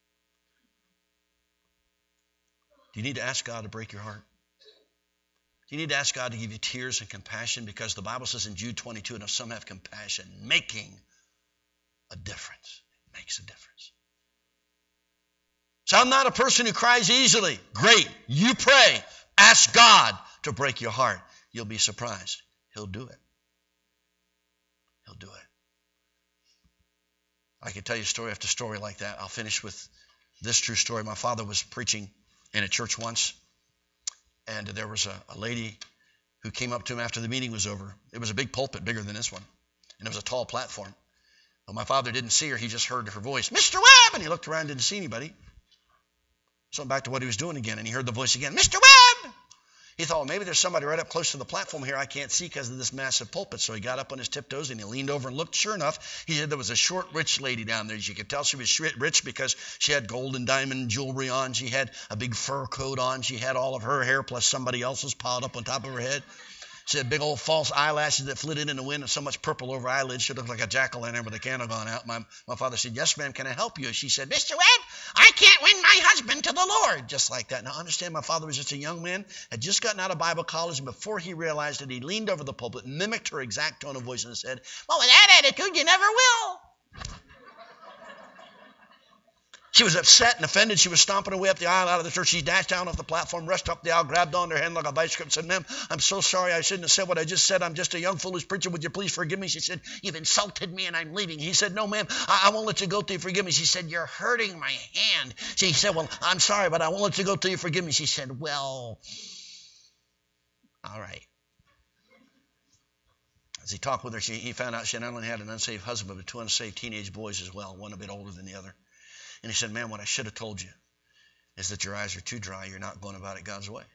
Do you need to ask God to break your heart? Do you need to ask God to give you tears and compassion? Because the Bible says in Jude twenty-two, and if some have compassion, making a difference. It makes a difference. So I'm not a person who cries easily. Great. You pray. Ask God to break your heart. You'll be surprised. He'll do it. He'll do it. I could tell you story after story like that. I'll finish with this true story. My father was preaching in a church once, and there was a, a lady who came up to him after the meeting was over. It was a big pulpit, bigger than this one, and it was a tall platform. Well, my father didn't see her. He just heard her voice, Mister Webb, and he looked around, didn't see anybody. So back to what he was doing again, and he heard the voice again, Mister Webb. He thought, well, maybe there's somebody right up close to the platform here I can't see because of this massive pulpit. So he got up on his tiptoes and he leaned over and looked. Sure enough, he said there was a short, rich lady down there. You could tell she was rich because she had gold and diamond jewelry on. She had a big fur coat on. She had all of her hair plus somebody else's piled up on top of her head. She had big old false eyelashes that flitted in the wind and so much purple over her eyelids. She looked like a jack-o'-lantern with a candle gone out. My, my father said, yes, ma'am, can I help you? She said, Mister Webb, I can't win my husband to the Lord. Just like that. Now, understand, my father was just a young man, had just gotten out of Bible college, and before he realized it, he leaned over the pulpit, mimicked her exact tone of voice, and said, well, with that attitude, you never will. She was upset and offended. She was stomping her way up the aisle out of the church. She dashed down off the platform, rushed up the aisle, grabbed onto her hand like a vice grip, and said, ma'am, I'm so sorry. I shouldn't have said what I just said. I'm just a young, foolish preacher. Would you please forgive me? She said, you've insulted me and I'm leaving. He said, no, ma'am, I, I won't let you go till you forgive me. She said, you're hurting my hand. She said, well, I'm sorry, but I won't let you go till you forgive me. She said, well, all right. As he talked with her, she, he found out she not only had an unsaved husband, but two unsaved teenage boys as well, one a bit older than the other. And he said, man, what I should have told you is that your eyes are too dry. You're not going about it God's way.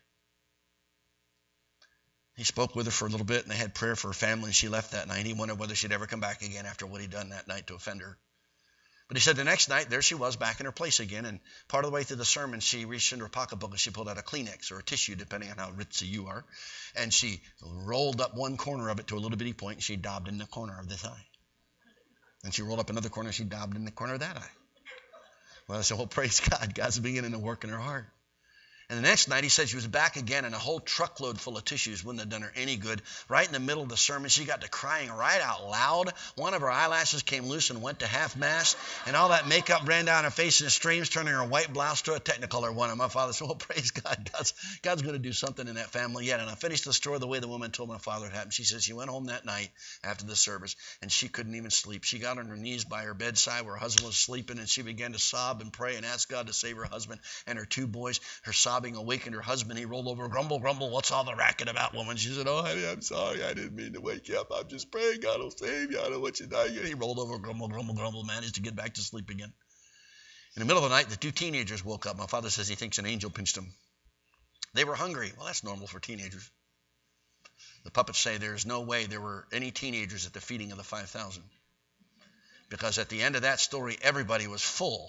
He spoke with her for a little bit, and they had prayer for her family, and she left that night. He wondered whether she'd ever come back again after what he'd done that night to offend her. But he said the next night, there she was back in her place again, and part of the way through the sermon, she reached into her pocketbook and she pulled out a Kleenex or a tissue, depending on how ritzy you are, and she rolled up one corner of it to a little bitty point, and she daubed in the corner of this eye. And she rolled up another corner, and she daubed in the corner of that eye. Well, I said, well, praise God. God's beginning to work in her heart. And the next night, he said she was back again, and a whole truckload full of tissues wouldn't have done her any good. Right in the middle of the sermon, she got to crying right out loud. One of her eyelashes came loose and went to half-mast, and all that makeup ran down her face in streams, turning her white blouse to a Technicolor one. And my father said, well, praise God. God's, God's going to do something in that family yet. And I finished the story the way the woman told my father it happened. She said she went home that night after the service, and she couldn't even sleep. She got on her knees by her bedside where her husband was sleeping, and she began to sob and pray and ask God to save her husband and her two boys. Her sobbing awakened her husband. He rolled over, grumble, grumble. What's all the racket about, woman? She said, oh, honey, I'm sorry. I didn't mean to wake you up. I'm just praying God will save you. I don't want you to die. He rolled over, grumble, grumble, grumble, managed to get back to sleep again. In the middle of the night, the two teenagers woke up. My father says he thinks an angel pinched them. They were hungry. Well, that's normal for teenagers. The puppets say there's no way there were any teenagers at the feeding of the five thousand. Because at the end of that story, everybody was full.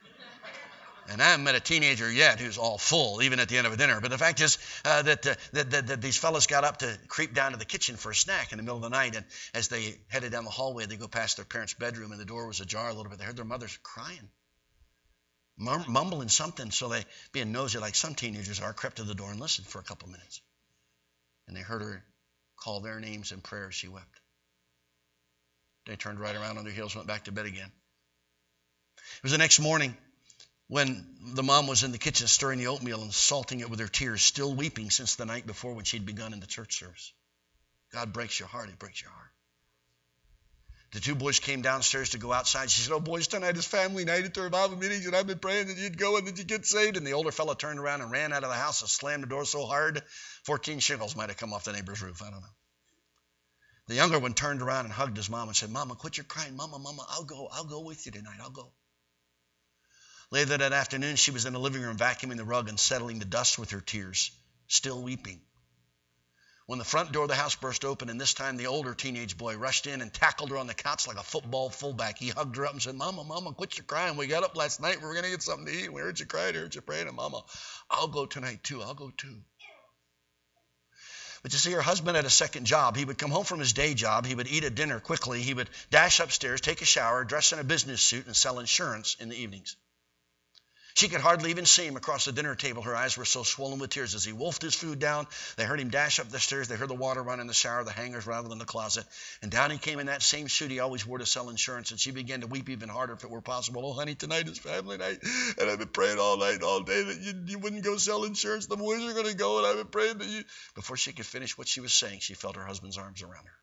And I haven't met a teenager yet who's all full, even at the end of a dinner. But the fact is uh, that, uh, that, that, that these fellows got up to creep down to the kitchen for a snack in the middle of the night. And as they headed down the hallway, they go past their parents' bedroom, and the door was ajar a little bit. They heard their mothers crying, mum- mumbling something. So they, being nosy like some teenagers are, crept to the door and listened for a couple minutes. And they heard her call their names in prayer as she wept. They turned right around on their heels, went back to bed again. It was the next morning when the mom was in the kitchen stirring the oatmeal and salting it with her tears, still weeping since the night before when she'd begun in the church service. God breaks your heart. He breaks your heart. The two boys came downstairs to go outside. She said, oh, boys, tonight is family night at the revival meetings, and I've been praying that you'd go and that you'd get saved. And the older fellow turned around and ran out of the house and slammed the door so hard, fourteen shingles might have come off the neighbor's roof. I don't know. The younger one turned around and hugged his mom and said, Mama, quit your crying. Mama, Mama, I'll go. I'll go with you tonight. I'll go. Later that afternoon, she was in the living room vacuuming the rug and settling the dust with her tears, still weeping, when the front door of the house burst open, and this time the older teenage boy rushed in and tackled her on the couch like a football fullback. He hugged her up and said, Mama, Mama, quit your crying. We got up last night. We were going to get something to eat. We heard you crying. We heard you praying. And Mama, I'll go tonight too. I'll go too. But you see, her husband had a second job. He would come home from his day job. He would eat a dinner quickly. He would dash upstairs, take a shower, dress in a business suit, and sell insurance in the evenings. She could hardly even see him across the dinner table. Her eyes were so swollen with tears as he wolfed his food down. They heard him dash up the stairs. They heard the water run in the shower, the hangers rattle in the closet. And down he came in that same suit he always wore to sell insurance. And she began to weep even harder if it were possible. Oh, honey, tonight is family night. And I've been praying all night, all day that you, you wouldn't go sell insurance. The boys are going to go, and I've been praying that you... Before she could finish what she was saying, she felt her husband's arms around her.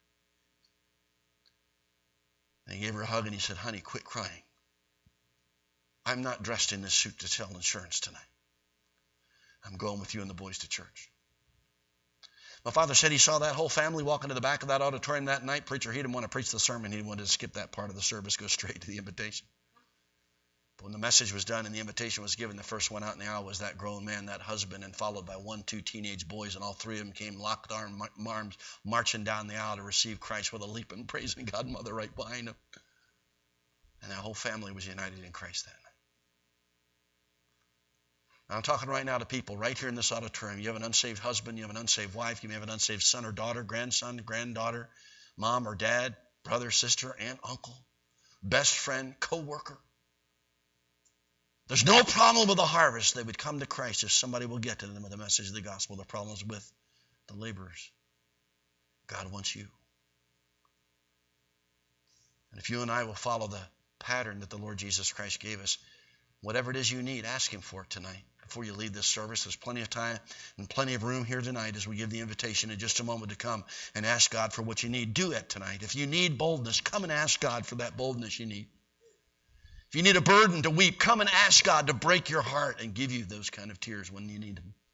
And he gave her a hug, and he said, honey, quit crying. I'm not dressed in this suit to sell insurance tonight. I'm going with you and the boys to church. My father said he saw that whole family walk into the back of that auditorium that night. Preacher, he didn't want to preach the sermon. He wanted to skip that part of the service, go straight to the invitation. But when the message was done and the invitation was given, the first one out in the aisle was that grown man, that husband, and followed by one, two teenage boys, and all three of them came locked arm, arms, marching down the aisle to receive Christ with a leaping, praising God, mother right behind them. And that whole family was united in Christ that night. I'm talking right now to people right here in this auditorium. You have an unsaved husband, you have an unsaved wife, you may have an unsaved son or daughter, grandson, granddaughter, mom or dad, brother, sister, aunt, uncle, best friend, co-worker. There's no problem with the harvest. They would come to Christ if somebody will get to them with the message of the gospel. The problem is with the laborers. God wants you. And if you and I will follow the pattern that the Lord Jesus Christ gave us, whatever it is you need, ask him for it tonight. Before you leave this service, there's plenty of time and plenty of room here tonight as we give the invitation in just a moment to come and ask God for what you need. Do it tonight. If you need boldness, come and ask God for that boldness you need. If you need a burden to weep, come and ask God to break your heart and give you those kind of tears when you need them.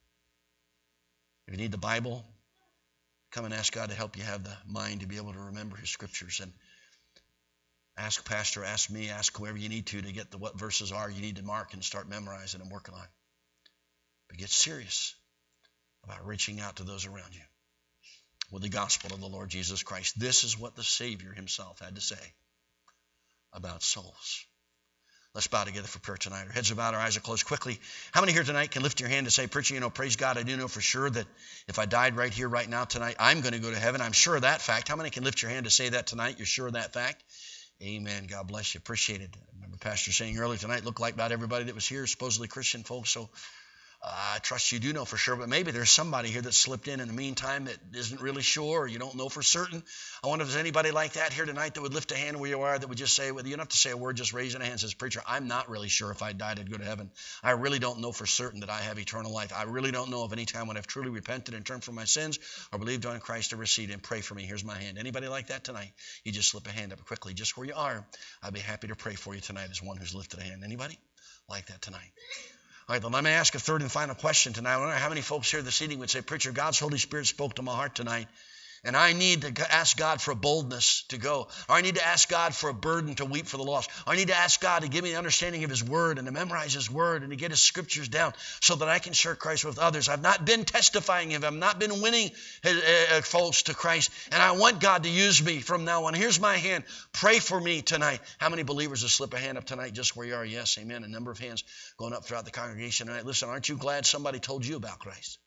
If you need the Bible, come and ask God to help you have the mind to be able to remember his scriptures. And ask pastor, ask me, ask whoever you need to to get the what verses are you need to mark and start memorizing and working on. But get serious about reaching out to those around you with the gospel of the Lord Jesus Christ. This is what the Savior himself had to say about souls. Let's bow together for prayer tonight. Our heads are bowed, our eyes are closed. Quickly, how many here tonight can lift your hand and say, preacher, you know, praise God, I do know for sure that if I died right here, right now, tonight, I'm going to go to heaven. I'm sure of that fact. How many can lift your hand to say that tonight? You're sure of that fact? Amen. God bless you. Appreciate it. I remember Pastor saying earlier tonight, looked like about everybody that was here, supposedly Christian folks. So uh, I trust you do know for sure, but maybe there's somebody here that slipped in in the meantime that isn't really sure, or you don't know for certain. I wonder if there's anybody like that here tonight that would lift a hand where you are, that would just say, well, you don't have to say a word, just raising a hand, says, preacher, I'm not really sure if I died, I'd go to heaven. I really don't know for certain that I have eternal life. I really don't know of any time when I've truly repented and turned from my sins or believed on Christ to receive Him. Pray for me. Here's my hand. Anybody like that tonight? You just slip a hand up quickly, just where you are. I'd be happy to pray for you tonight as one who's lifted a hand. Anybody like that tonight? All right, then let me ask a third and final question tonight. I wonder how many folks here this evening would say, preacher, God's Holy Spirit spoke to my heart tonight, and I need to ask God for a boldness to go. Or I need to ask God for a burden to weep for the lost. Or I need to ask God to give me the understanding of His Word and to memorize His Word and to get His Scriptures down so that I can share Christ with others. I've not been testifying Him. I've not been winning uh, folks to Christ, and I want God to use me from now on. Here's my hand. Pray for me tonight. How many believers will slip a hand up tonight just where you are? Yes, amen. A number of hands going up throughout the congregation tonight. Listen, aren't you glad somebody told you about Christ?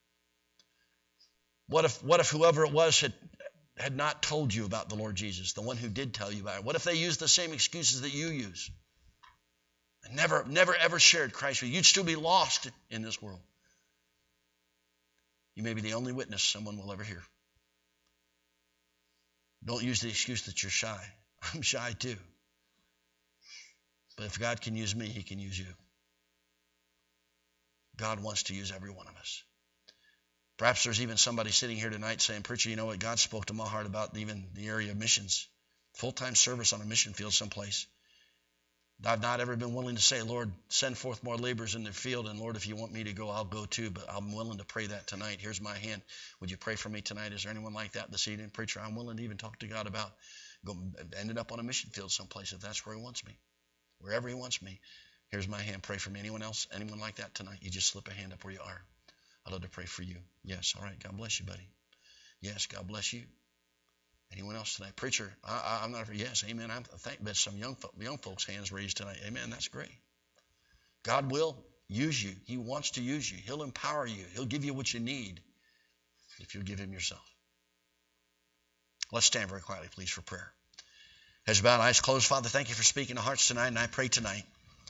What if what if whoever it was had, had not told you about the Lord Jesus, the one who did tell you about it? What if they used the same excuses that you use and never, never, ever shared Christ with you? You'd still be lost in this world. You may be the only witness someone will ever hear. Don't use the excuse that you're shy. I'm shy too. But if God can use me, He can use you. God wants to use every one of us. Perhaps there's even somebody sitting here tonight saying, preacher, you know what? God spoke to my heart about even the area of missions, full-time service on a mission field someplace. I've not ever been willing to say, Lord, send forth more laborers in the field, and Lord, if you want me to go, I'll go too, but I'm willing to pray that tonight. Here's my hand. Would you pray for me tonight? Is there anyone like that this evening? Preacher, I'm willing to even talk to God about going, ending up on a mission field someplace if that's where He wants me, wherever He wants me. Here's my hand. Pray for me. Anyone else? Anyone like that tonight? You just slip a hand up where you are. I'd love to pray for you. Yes, all right. God bless you, buddy. Yes, God bless you. Anyone else tonight? Preacher, I, I, I'm not. Yes, amen. I'm thank. But some young young folks' hands raised tonight. Amen. That's great. God will use you. He wants to use you. He'll empower you. He'll give you what you need if you'll give Him yourself. Let's stand very quietly, please, for prayer. Heads bowed, eyes closed. Father, thank You for speaking to hearts tonight, and I pray tonight.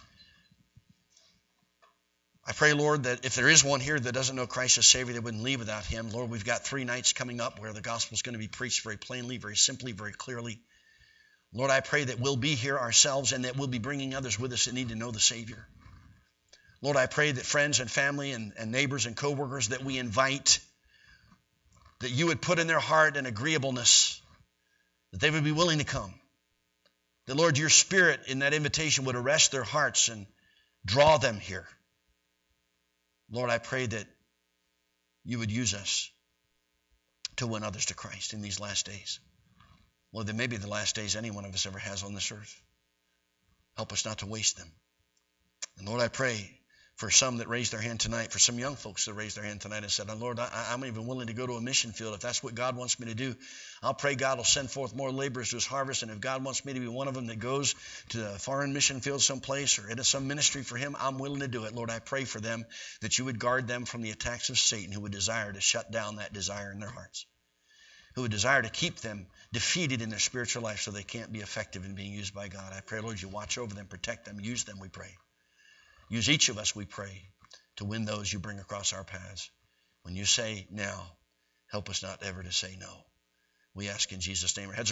I pray, Lord, that if there is one here that doesn't know Christ as Savior, they wouldn't leave without Him. Lord, we've got three nights coming up where the gospel is going to be preached very plainly, very simply, very clearly. Lord, I pray that we'll be here ourselves and that we'll be bringing others with us that need to know the Savior. Lord, I pray that friends and family and, and neighbors and co-workers that we invite, that You would put in their heart an agreeableness, that they would be willing to come. That, Lord, Your Spirit in that invitation would arrest their hearts and draw them here. Lord, I pray that You would use us to win others to Christ in these last days. Lord, they may be the last days any one of us ever has on this earth. Help us not to waste them. And Lord, I pray for some that raised their hand tonight, for some young folks that raised their hand tonight and said, Lord, I, I'm even willing to go to a mission field if that's what God wants me to do. I'll pray God will send forth more laborers to His harvest, and if God wants me to be one of them that goes to a foreign mission field someplace or into some ministry for Him, I'm willing to do it. Lord, I pray for them that You would guard them from the attacks of Satan, who would desire to shut down that desire in their hearts, who would desire to keep them defeated in their spiritual life so they can't be effective in being used by God. I pray, Lord, You watch over them, protect them, use them, we pray. Use each of us, we pray, to win those You bring across our paths. When You say now, help us not ever to say no. We ask in Jesus' name. Our heads